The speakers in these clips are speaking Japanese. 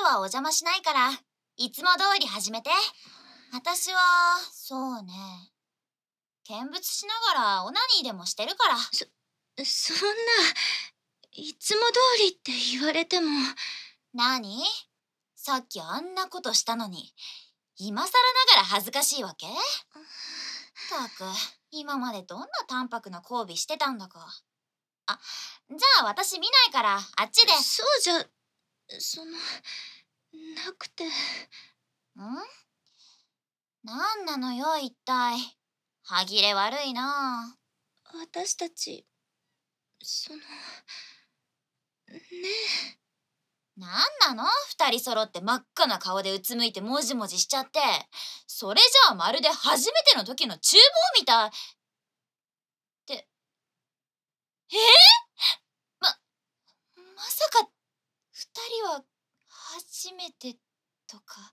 はお邪魔しないから、いつも通り始めて。私は、そうね。見物しながらオナニーでもしてるから。 そんな、いつも通りって言われても。 何？さっきあんなことしたのに、今更ながら恥ずかしいわけ？ったく、今までどんな淡白な交尾してたんだか。あ、じゃあ私見ないから、あっちで。 そうじゃ、なくて。 なんなのよ、一体。歯切れ悪いな。 私たち、ねなんなの？二人揃って真っ赤な顔でうつむいてもじもじしちゃって。それじゃあまるで初めての時の厨房みたい。って、ま、まさか、二人は初めてとか。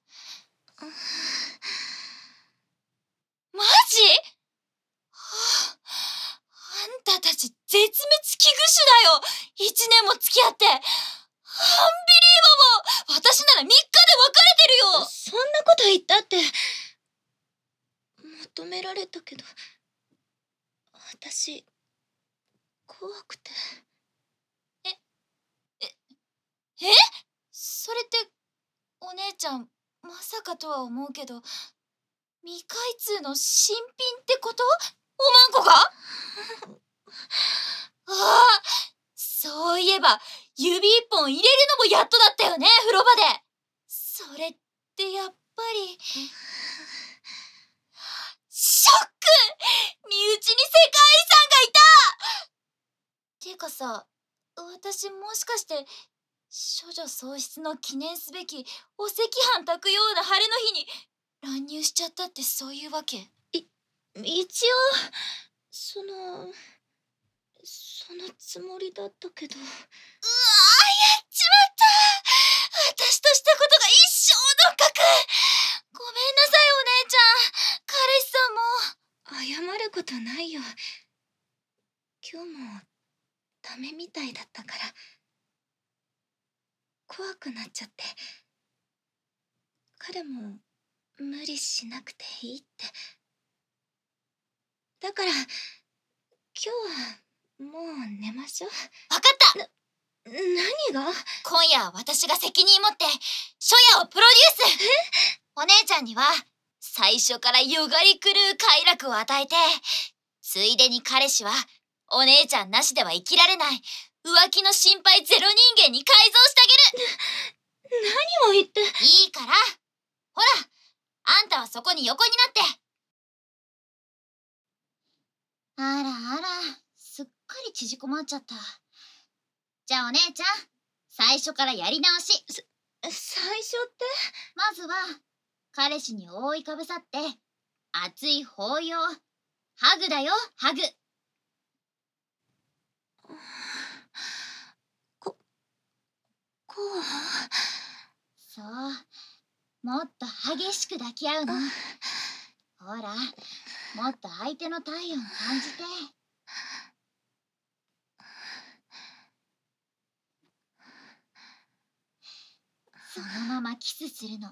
マジ？はあ、あんたたち絶滅危惧種だよ。一年も付き合って。アンビリーバボー。私なら3日で別れてるよ。 そんなこと言ったって、求められたけど、私、怖くて。 それって、お姉ちゃん、まさかとは思うけど、未開通の新品ってこと？おまんこが？ああ、そういえば、指一本入れるのもやっとだったよね、風呂場で。それってやっぱり。ショック！身内に世界遺産がいた！てかさ、私もしかして、処女喪失の記念すべきお赤飯炊くような晴れの日に乱入しちゃったってそういうわけ？ 一応、そのつもりだったけど。 やっちまった。私としたことが一生の核。ごめんなさい、お姉ちゃん。彼氏さんも。 謝ることないよ。今日もダメみたいだったから。怖くなっちゃって。彼も無理しなくていいって。だから、今日はもう寝ましょう。 わかった。 何が？ 今夜は私が責任持って初夜をプロデュース。お姉ちゃんには最初からよがり狂う快楽を与えて、ついでに彼氏はお姉ちゃんなしでは生きられない浮気の心配ゼロ人間に改造してあげる。 何を言って。 いいから、ほら、あんたはそこに横になって。あらあら、すっかり縮こまっちゃった。じゃあお姉ちゃん、最初からやり直し。 最初って？ まずは彼氏に覆いかぶさって熱い抱擁、ハグだよ、ハグ。 こう。 そう、もっと激しく抱き合うの。ほら、もっと相手の体温感じて。そのままキスするの。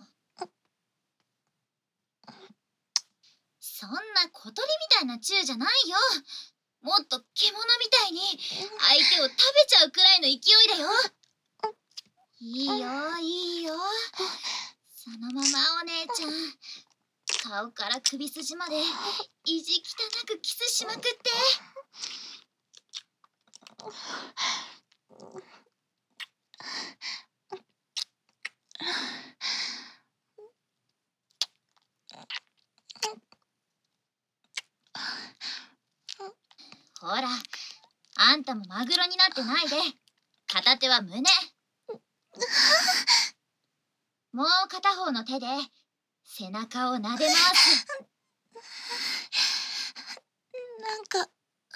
そんな小鳥みたいなチューじゃないよ。もっと獣みたいに相手を食べちゃうくらいの勢いだよ。いいよ、いいよ。そのままお姉ちゃん、顔から首筋まで意地汚くキスしまくって。ほら、あんたもマグロになってないで。片手は胸。もう片方の手で背中を撫でます。 なんか、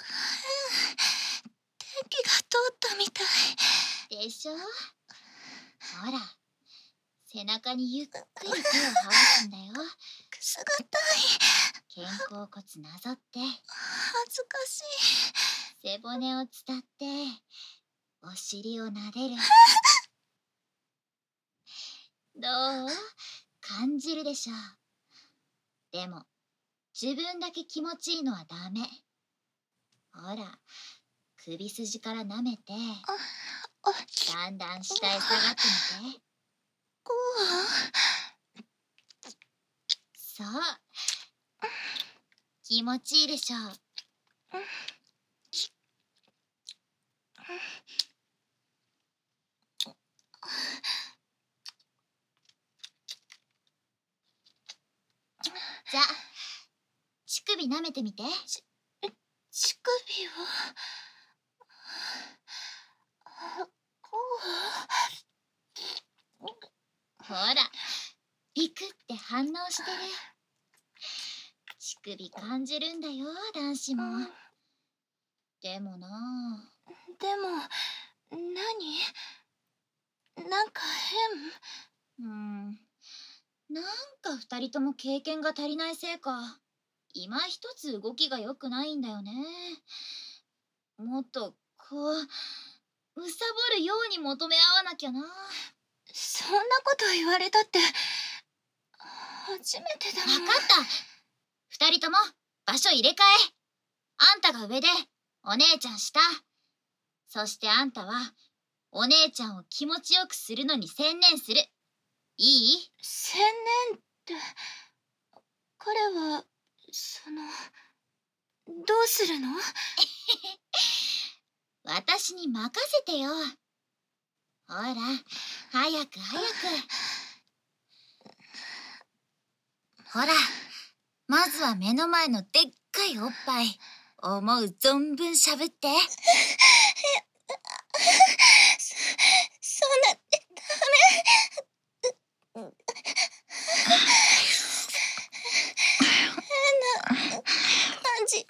電気が通ったみたい。 でしょ？ほら、背中にゆっくり手をはわすんだよ。 くすぐったい。 肩甲骨なぞって、 恥ずかしい。 背骨を伝ってお尻を撫でる。 どう？感じるでしょ。でも、自分だけ気持ちいいのはダメ。ほら、首筋から舐めて、 あ、 だんだん下へ下がってみて。 こう。 そう。気持ちいいでしょ。じゃあ、乳首舐めてみて。 乳首を。こほら、ピクって反応してる。乳首感じるんだよ、男子も。でもなあ。 でも、なんかなんか二人とも経験が足りないせいか、今一つ動きが良くないんだよね。もっと、こう、むさぼるように求め合わなきゃな。 そんなこと言われたって、初めてだもん。 わかった。二人とも場所入れ替え。あんたが上で、お姉ちゃん下。そしてあんたは、お姉ちゃんを気持ちよくするのに専念する。いい？ 専念って、彼は、どうするの？ 私に任せてよ。ほら、早く早く。ほら、まずは目の前のでっかいおっぱい、思う存分しゃぶって。 そんな、ダメ。変な感じ。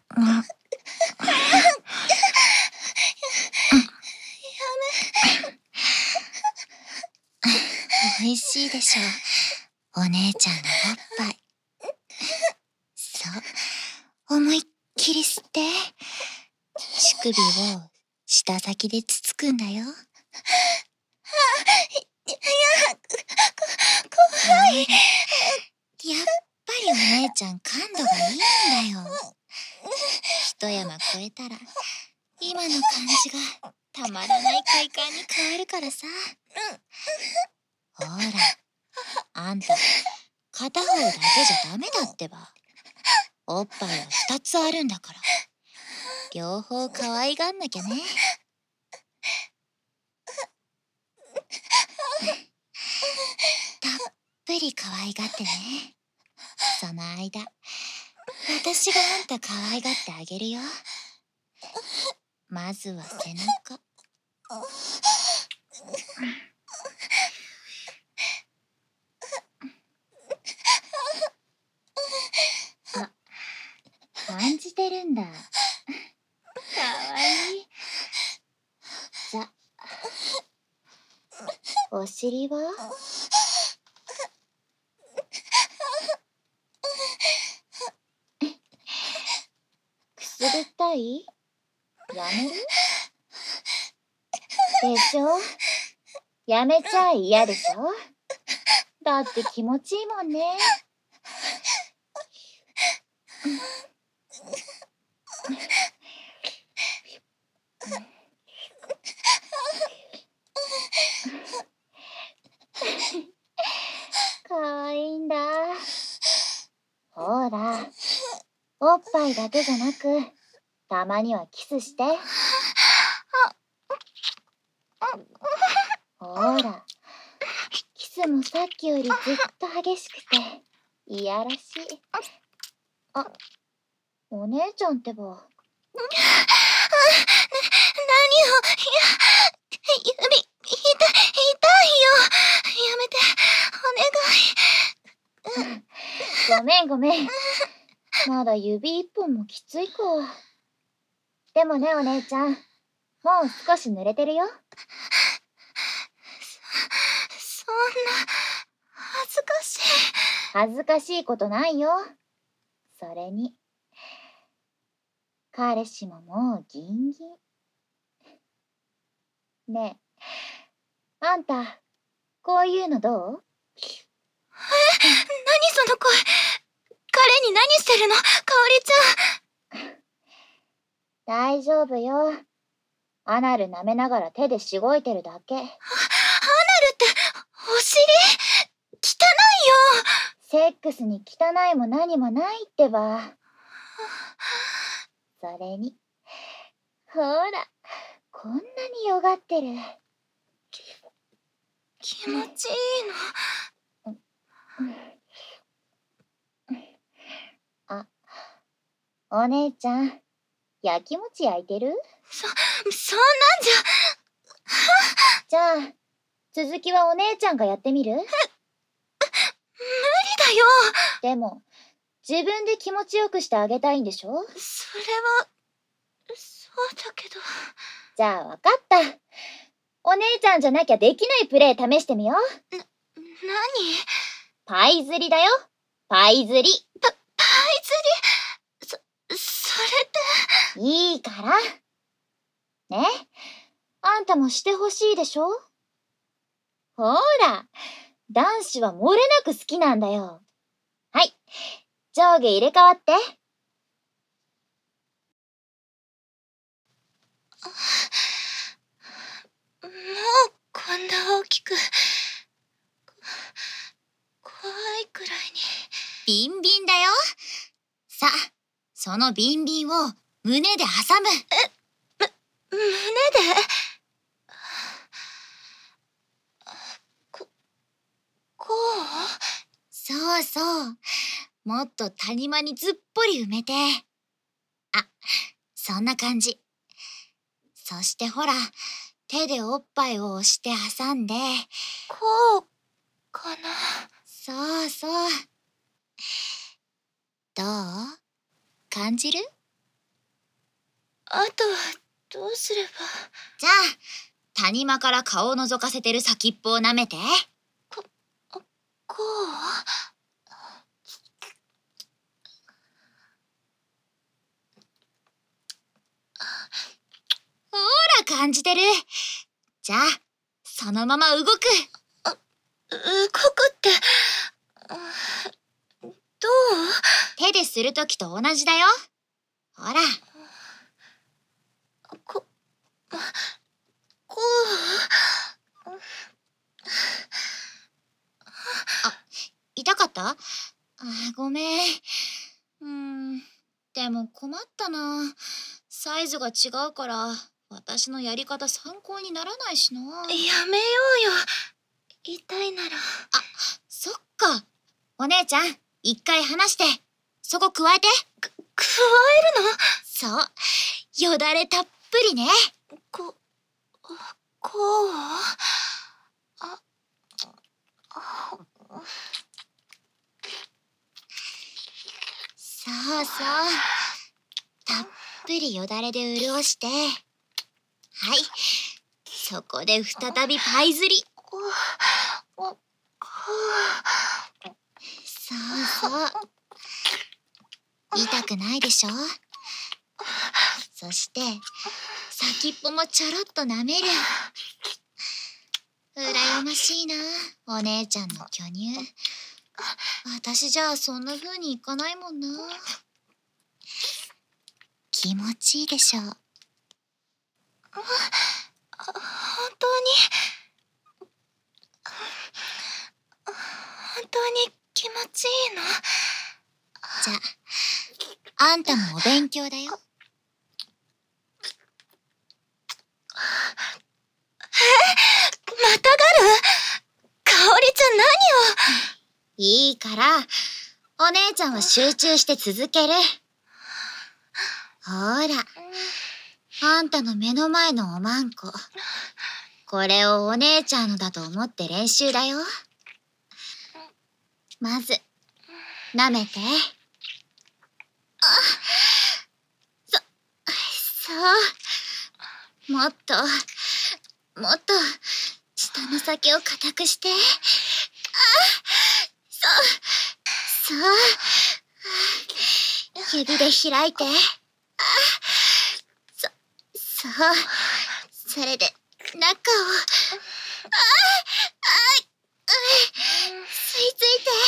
美味しいでしょ、お姉ちゃんのおっぱい。そう、思いっきり吸って。乳首を舌先でつつくんだよ。 怖い。 やっぱりお姉ちゃん感度がいいんだよ。一山越えたら今の感じがたまらない快感に変わるからさ。ほら、あんた片方だけじゃダメだってば。おっぱいは2つあるんだから、両方可愛がんなきゃね。たっぷり可愛がってね。その間、私があんた可愛がってあげるよ。まずは背中。あ、感じてるんだ。かわいい。じゃ、お尻は？くすぐったい？やめる？でしょ？やめちゃ嫌でしょ？だって気持ちいいもんね。かわいいんだ。ほら、おっぱいだけじゃなく、たまにはキスして。ほら、キスもさっきよりずっと激しくて、いやらしい。あ、お姉ちゃんってば。 何を、指、痛いよ。やめて、お願い。 ごめんごめん。まだ指一本もきついか。でもね、お姉ちゃん、もう少し濡れてるよ。 そんな、恥ずかしい。 恥ずかしいことないよ。それに、彼氏ももうギンギン。ねえ、あんた、こういうのどう？ 何その声。彼に何してるの、かおりちゃん。 大丈夫よ。アナル舐めながら手でしごいてるだけ。 アナルって、お尻汚いよ。 セックスに汚いも何もないってば。それに、ほら、こんなによがってる。 気持ちいいの。 あ、お姉ちゃん、焼き餅焼いてる？ そんなんじゃあ、続きはお姉ちゃんがやってみる？ 無理だよ。 でも、自分で気持ちよくしてあげたいんでしょ？ それは、そうだけど。 じゃあわかった。お姉ちゃんじゃなきゃできないプレイ試してみよう。 何？ パイ釣りだよ。パイ釣り。 パイ釣り？それって。 いいから。ね？あんたもしてほしいでしょ？ほら、男子は漏れなく好きなんだよ。はい、上下入れ替わって。 もうこんな大きく、怖いくらいに。 ビンビンだよ。さあ、そのビンビンを胸で挟む。 胸で？こう？ そうそう。もっと谷間にずっぽり埋めて。あ、そんな感じ。そしてほら、手でおっぱいを押して挟んで。 こうかな。 そうそう。どう？感じる？ あとはどうすれば。 じゃあ、谷間から顔を覗かせてる先っぽを舐めて。 こう？ ほら、感じてる。じゃあ、そのまま動く。 動くって、どう？ 手でするときと同じだよ。ほら。 こう？ 痛かった？ごめん。でも困ったな。サイズが違うから、私のやり方参考にならないしな。 やめようよ。痛いなら。 そっか。お姉ちゃん、一回離して。そこ加えて。 加えるの？ そう。よだれたっぷりね。 こう？ そうそう。たっぷりよだれで潤して。はい。そこで再びパイ釣り。そうそう。痛くないでしょ？そして、先っぽもちょろっと舐める。羨ましいな、お姉ちゃんの巨乳。私じゃあそんな風にいかないもんな。気持ちいいでしょ？ 本当に気持ちいいの？ じゃあ、あんたもお勉強だよ。 またがる？かおりちゃん何を？ いいから、お姉ちゃんは集中して続ける。ほら、あんたの目の前のおまんこ。これをお姉ちゃんのだと思って練習だよ。まず、舐めて。そう。もっと、舌の先を固くして。そう。指で開いて。そう。それで、中を。吸い付いて。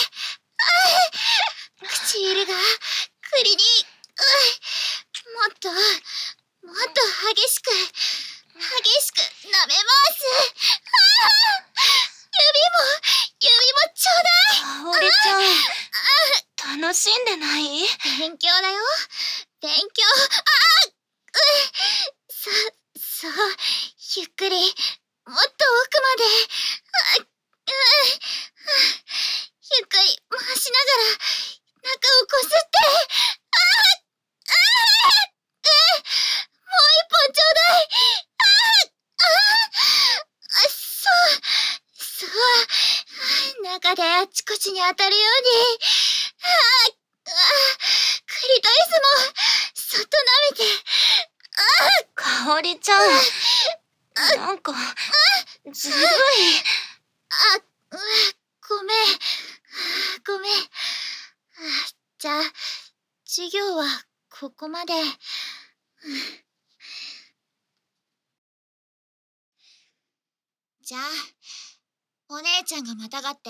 指もちょうだい。 かおりちゃん、楽しんでない？ 勉強だよ。勉強。そう、ゆっくり、もっと奥まで。ゆっくり回しながら、中をこすって。もう一本ちょうだい。そう。中であちこちに当たるように。クリトリスも、そっと舐めて。 かおりちゃん、なんか、ずるい。 ごめん。じゃあ、授業はここまで。じゃあ、お姉ちゃんがまたがって。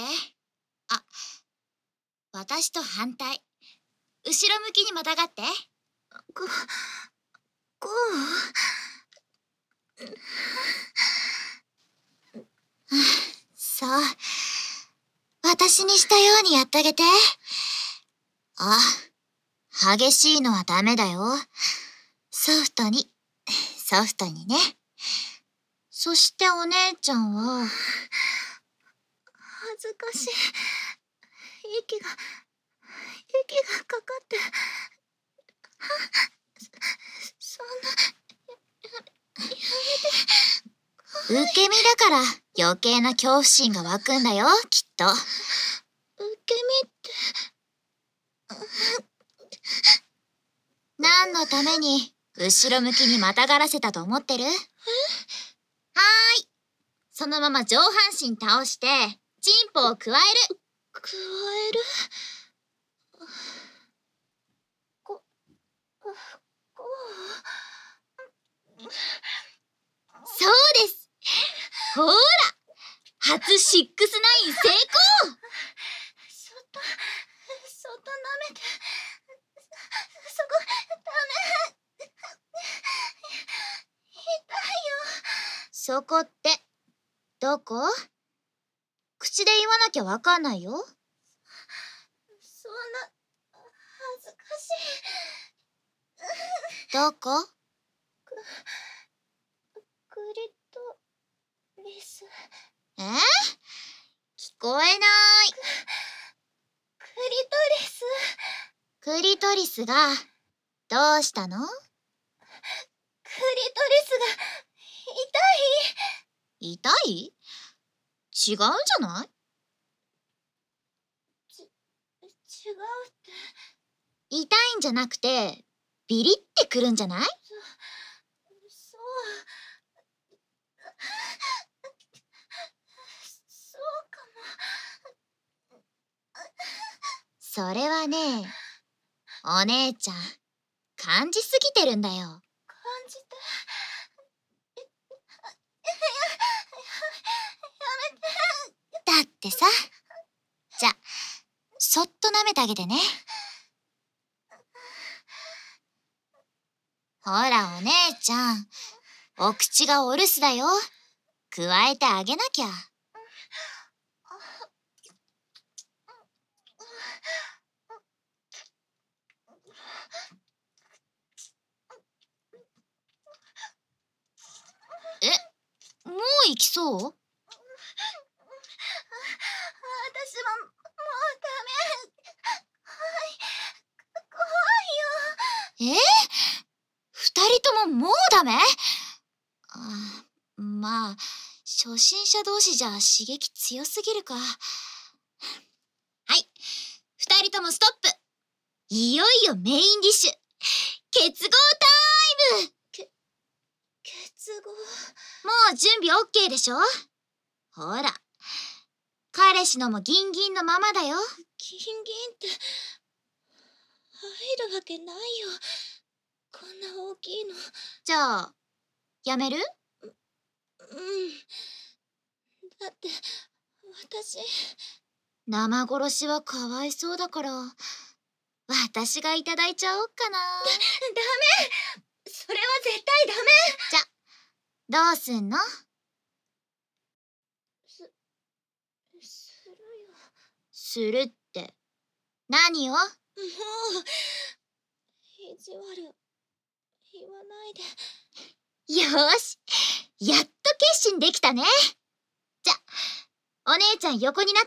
私と反対。後ろ向きにまたがって。 こそう。私にしたようにやってあげて。激しいのはダメだよ。ソフトにね。そしてお姉ちゃんは、 恥ずかしい。息がかかって。そんな、 受け身だから余計な恐怖心が湧くんだよ、きっと。 受け身って。 何のために後ろ向きにまたがらせたと思ってる？はーい。そのまま上半身倒して、チンポをくわえる。 くわえる？ そうです。ほーら、初6-9成功。 そっと舐めて。そこ、ダメ。痛いよ。 そこって、どこ？口で言わなきゃわかんないよ。 そんな、恥ずかしい。 どこ？ クリトリス。 聞こえない。 クリトリス。 クリトリスが、どうしたの？ クリトリスが、 痛い？違うんじゃない？ 違うって。 痛いんじゃなくて、ビリってくるんじゃない？ そうかも。 それはね、お姉ちゃん、感じすぎてるんだよ。 感じて。 だってさ。じゃ、そっと舐めてあげてね。ほらお姉ちゃん、お口がお留守だよ。くわえてあげなきゃ。もう行きそう？ 私も、もうダメ。怖いよ。 二人とももうダメ？まあ、初心者同士じゃ刺激強すぎるか。はい、二人ともストップ。いよいよメインディッシュ。結合タイム！ 結合。 もう準備 OK でしょ？ほら、彼氏のもギンギンのままだよ。 ギンギンって、入るわけないよ。こんな大きいの。 じゃあ、やめる？ だって、私。 生殺しはかわいそうだから、私がいただいちゃおうかな。 ダメ！それは絶対ダメ！ じゃ、どうすんの？ するって何を？ もう意地悪言わないで。 よーし、やっと決心できたね。じゃ、お姉ちゃん横になって。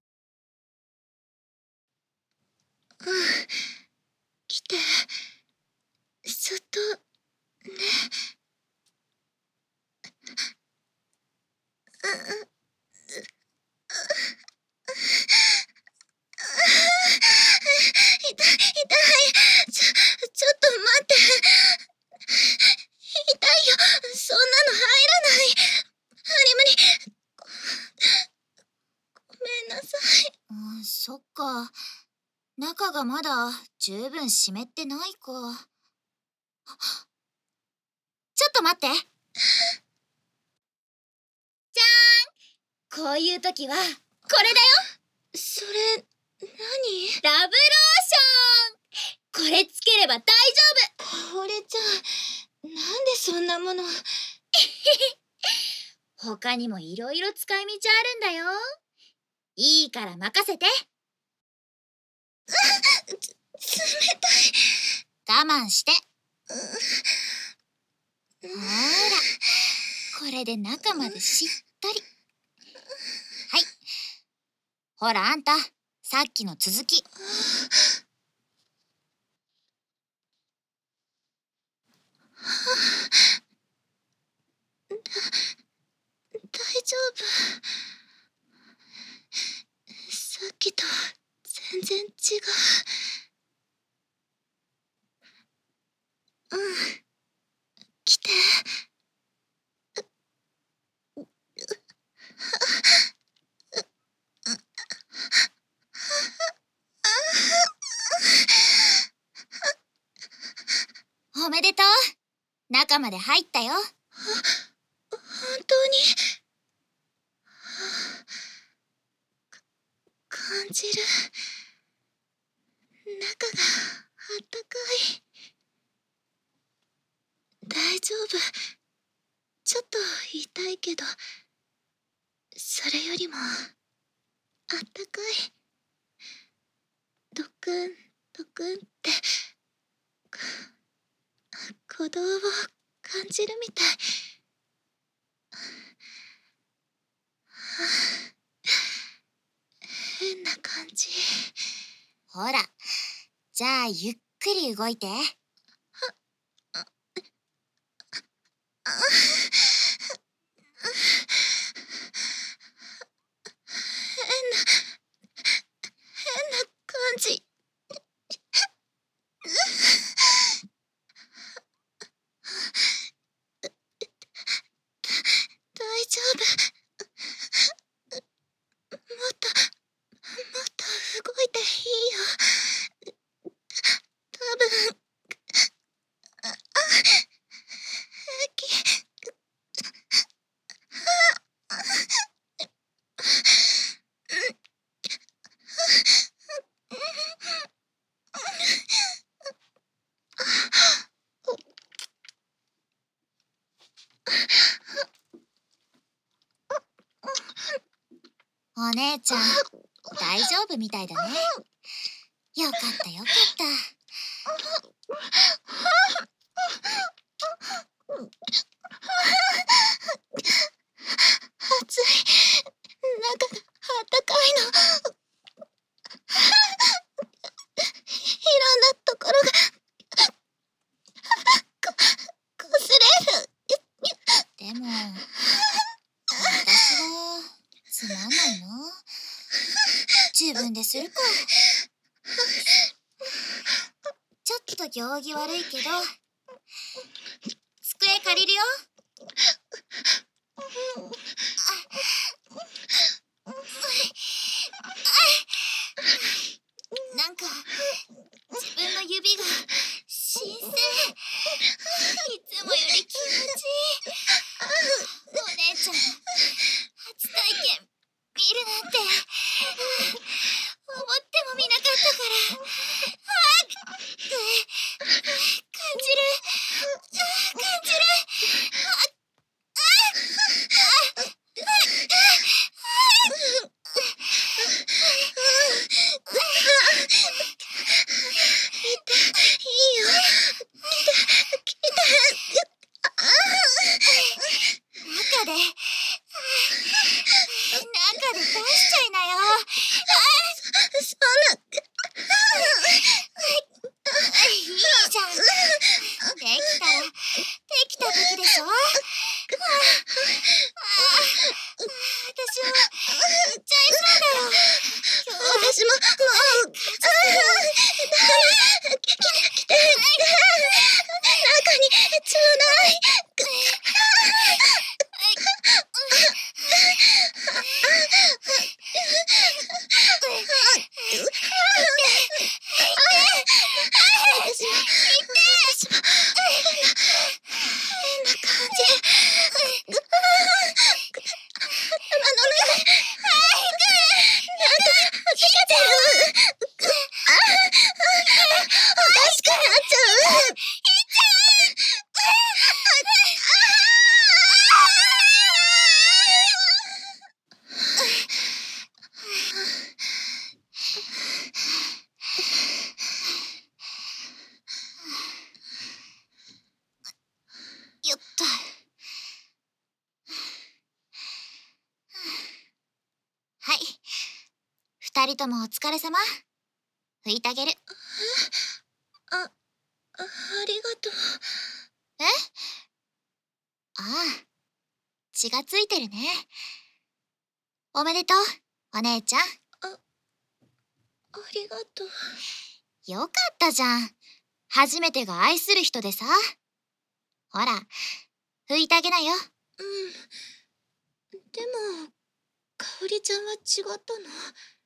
来て、そっとね。痛い。ちょっと待って。痛いよ。そんなの入らない。無理。ごめんなさい。 そっか。中がまだ十分湿ってないか。ちょっと待って。じゃーん、こういう時はこれだよ。 それ、何？ ラブローション。これつければ大丈これじゃ、なんでそんなもの。 夫。他にもいろいろ使い道あるんだよ。いいから任せて。 冷たい。 我慢して。ほーら、これで中までしっとり。はい。ほらあんた、さっきの続き。 大丈夫。さっきと全然違う。来て。 おめでとう。中まで入ったよ。 本当に。感じる。中があったかい。大丈夫。ちょっと痛いけど、それよりもあったかい。ドクンドクンって鼓動を感じるみたい。変な感じ。 ほら、じゃあゆっくり動いて。 変な感じ。大丈夫。もっと動いていいよ。多分平気。 お姉ちゃん、大丈夫みたいだね。よかったよかった。 暑い。中があったかいの。いろんなところが擦れる。 でも、私はつまんないな。自分でするか。ちょっと行儀悪いけど、机借りるよ。なんか自分の指が新鮮。いつもより気持ちいい。お姉ちゃん、初体験見るなんて思ってもみなかったから。感じる。 中で出しちゃいなよ。 そんな。 いいじゃん。できたら、できた時でしょ。私も、行っちゃいそうだよ。今日は私も、もう、来て、中に、ちょうだい。 よっと。はい。二人ともお疲れ様。拭いてあげる。 ありがとう。 え？ああ、血がついてるね。おめでとう、お姉ちゃん。 ありがとう。 よかったじゃん。初めてが愛する人でさ。ほら、拭いてあげなよ。 でも、かおりちゃんは違ったの？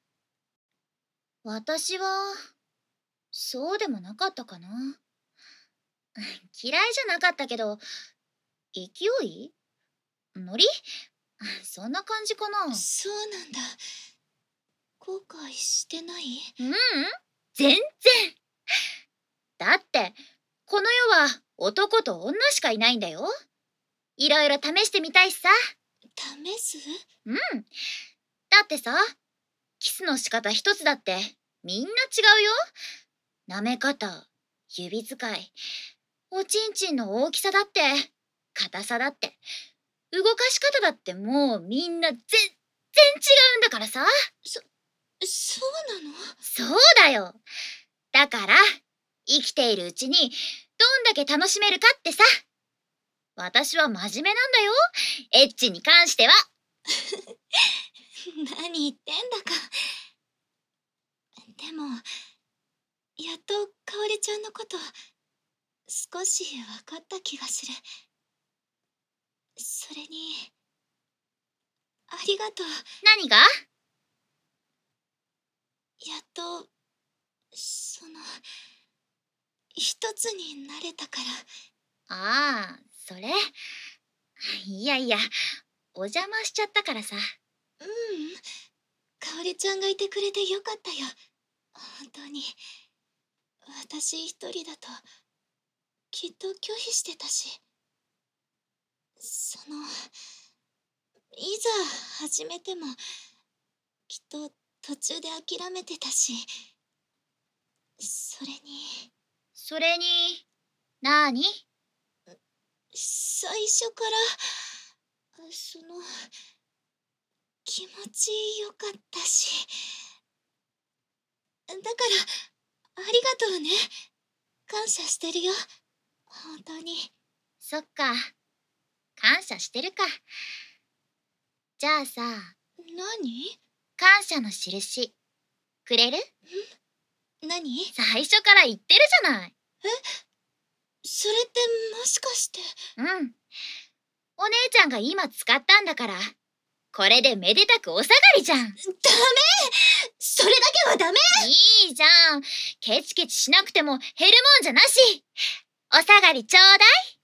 私は、そうでもなかったかな。嫌いじゃなかったけど、勢い？ノリ？そんな感じかな。 そうなんだ。後悔してない？ 全然。だって、この世は男と女しかいないんだよ。いろいろ試してみたいしさ。 試す？ だってさ、キスの仕方一つだってみんな違うよ。舐め方、指使い、おちんちんの大きさだって、硬さだって、動かし方だってもうみんな全然違うんだからさ。 そうなの？ そうだよ。だから、生きているうちにどんだけ楽しめるかってさ。私は真面目なんだよ。エッチに関しては。 何言ってんだか。でも、やっとかおりちゃんのこと少し分かった気がする。それに、ありがとう。 何が？ やっと、一つになれたから。 ああ、それ。いやいや、お邪魔しちゃったからさ。 かおりちゃんがいてくれてよかったよ。本当に。私一人だと、きっと拒否してたし。いざ始めても、きっと途中で諦めてたし。それに、 なーに？ 最初から、気持ちよかったし。だから、ありがとうね。感謝してるよ。本当に。 そっか。感謝してるか。じゃあさ、 何？ 感謝の印、くれる？ 何？ 最初から言ってるじゃない。 それってもしかして。 お姉ちゃんが今使ったんだから、これでめでたくお下がりじゃん。 ダメ！それだけはダメ！ いいじゃん。ケチケチしなくても減るもんじゃなし。お下がりちょうだい。